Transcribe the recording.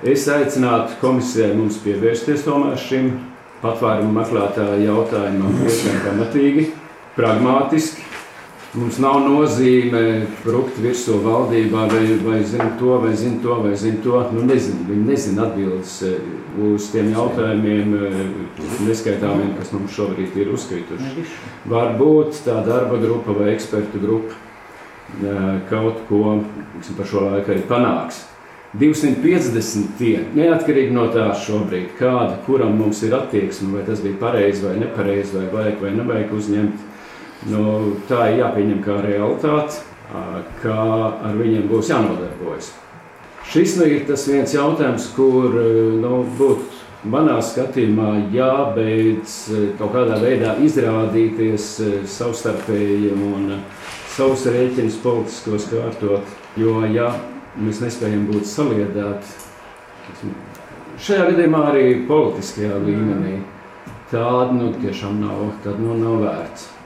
Es aicinātu komisijai mums pievērsties tomēr šim patvērumu meklētāju jautājumam diezgan pamatīgi, pragmātiski. Mums nav nozīme brukt virsū valdībā vai zina to, vai zina to, vai zina to. Nezinu, viņi nezina atbildes uz tiem jautājumiem, neskaitāmiem, kas mums šobrīd ir uzkrituši. Varbūt tā darba grupa vai ekspertu grupa kaut ko par šo laiku arī panāks. 250, neatkarīgi no tā šobrīd, kāda, kuram mums ir attieksme, vai tas bija pareizi vai nepareizi, vai vajag vai nevajag uzņemt, tā ir jāpieņem kā realitāte, kā ar viņiem būs jānodarbojas. Šis ir tas viens jautājums, kur būtu manā skatījumā jābeidz kaut kādā veidā izrādīties savstarpēji un savus rēķinus politiskos kārtot, jo mēs nespējam būt saliedēti šajā gadījumā arī politiskajā līmenī. Tāda tiešām nav vērts.